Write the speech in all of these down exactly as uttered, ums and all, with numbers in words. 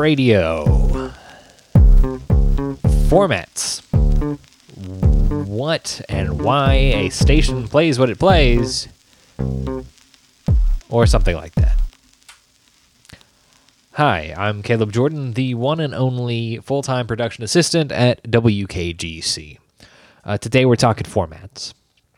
radio. Formats. What and why a station plays what it plays, or something like that. Hi, I'm Caleb Jordan, the one and only full-time production assistant at W K G C. Uh, today we're talking formats.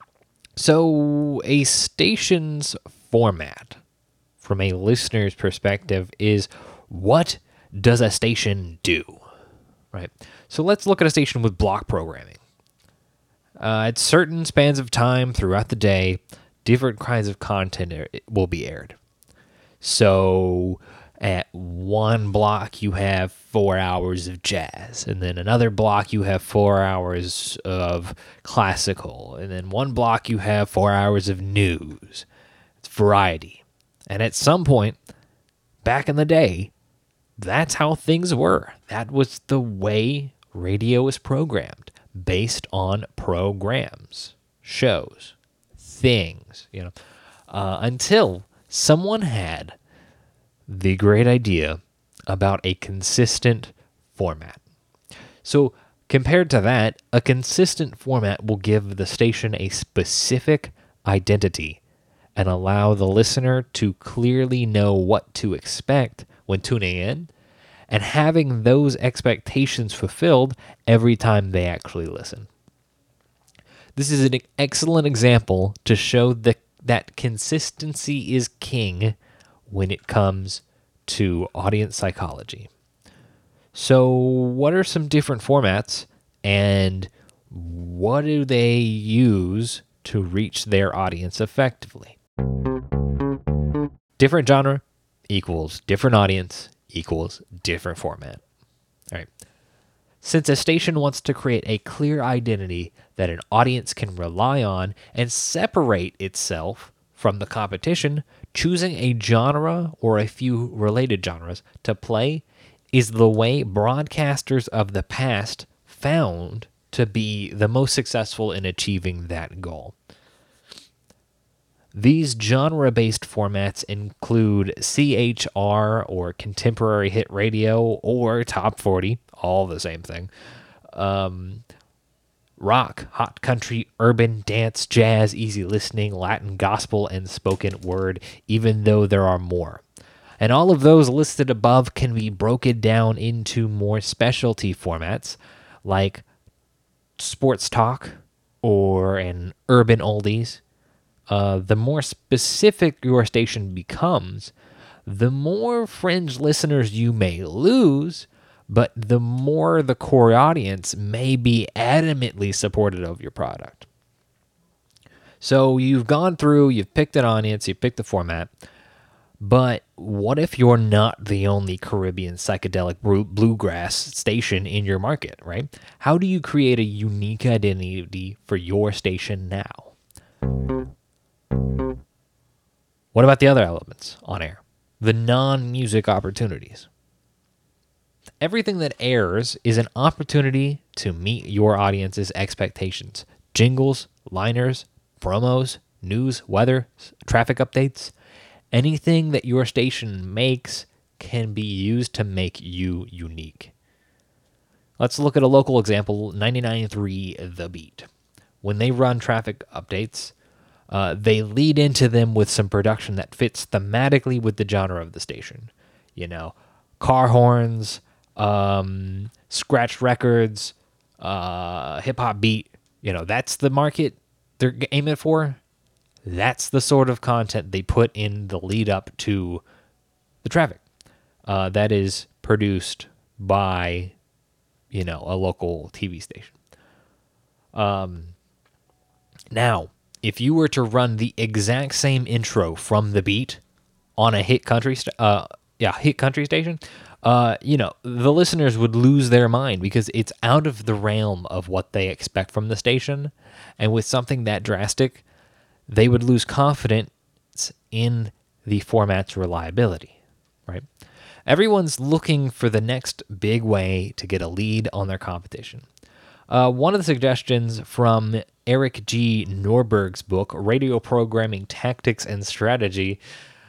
So, a station's format, from a listener's perspective, is what does a station do? Right? So let's look at a station with block programming. Uh, at certain spans of time throughout the day, different kinds of content are, will be aired. So at one block, you have four hours of jazz, and then another block, you have four hours of classical, and then one block, you have four hours of news. It's variety. And at some point, back in the day, that's how things were. That was the way radio was programmed, based on programs, shows, things, you know, uh, until someone had the great idea about a consistent format. So compared to that, a consistent format will give the station a specific identity and allow the listener to clearly know what to expect when tuning in, and having those expectations fulfilled every time they actually listen. This is an excellent example to show the, that consistency is king when it comes to audience psychology. So, what are some different formats, and what do they use to reach their audience effectively? Different genre equals different audience equals different format. All right. Since a station wants to create a clear identity that an audience can rely on and separate itself from the competition, choosing a genre or a few related genres to play is the way broadcasters of the past found to be the most successful in achieving that goal. These genre-based formats include C H R, or contemporary hit radio, or top forty, all the same thing. Um, rock, hot country, urban, dance, jazz, easy listening, Latin gospel, and spoken word, even though there are more. And all of those listed above can be broken down into more specialty formats, like sports talk, or an urban oldies. Uh, the more specific your station becomes, the more fringe listeners you may lose, but the more the core audience may be adamantly supportive of your product. So you've gone through, you've picked an audience, you've picked the format, but what if you're not the only Caribbean psychedelic bluegrass station in your market, right? How do you create a unique identity for your station now? What about the other elements on air? The non-music opportunities. Everything that airs is an opportunity to meet your audience's expectations. Jingles, liners, promos, news, weather, traffic updates. Anything that your station makes can be used to make you unique. Let's look at a local example, ninety-nine point three The Beat. When they run traffic updates, Uh, they lead into them with some production that fits thematically with the genre of the station. You know, car horns, um, scratch records, uh, hip-hop beat. You know, that's the market they're aiming for. That's the sort of content they put in the lead up to the traffic. Uh, that is produced by, you know, a local T V station. Um, now, if you were to run the exact same intro from The Beat on a hit country, st- uh, yeah, hit country station, uh, you know, the listeners would lose their mind because it's out of the realm of what they expect from the station. And with something that drastic, they would lose confidence in the format's reliability, right? Everyone's looking for the next big way to get a lead on their competition. Uh, one of the suggestions from Eric G. Norberg's book, Radio Programming Tactics and Strategy,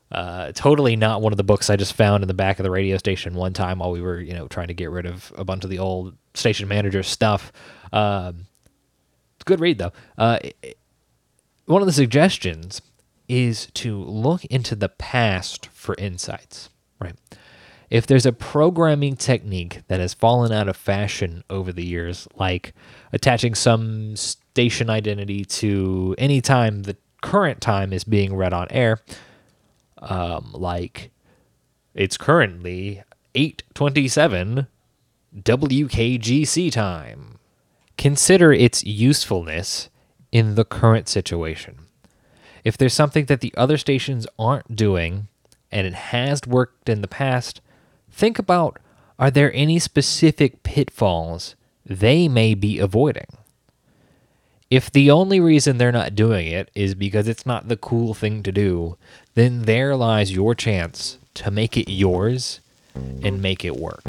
Uh, totally not one of the books I just found in the back of the radio station one time while we were, you know, trying to get rid of a bunch of the old station manager stuff. Um, good read, though. Uh, it, one of the suggestions is to look into the past for insights, right? If there's a programming technique that has fallen out of fashion over the years, like attaching some station identity to any time the current time is being read on air, um, like it's currently eight twenty-seven W K G C time, consider its usefulness in the current situation. If there's something that the other stations aren't doing and it has worked in the past, think about, are there any specific pitfalls they may be avoiding? If the only reason they're not doing it is because it's not the cool thing to do, then there lies your chance to make it yours and make it work.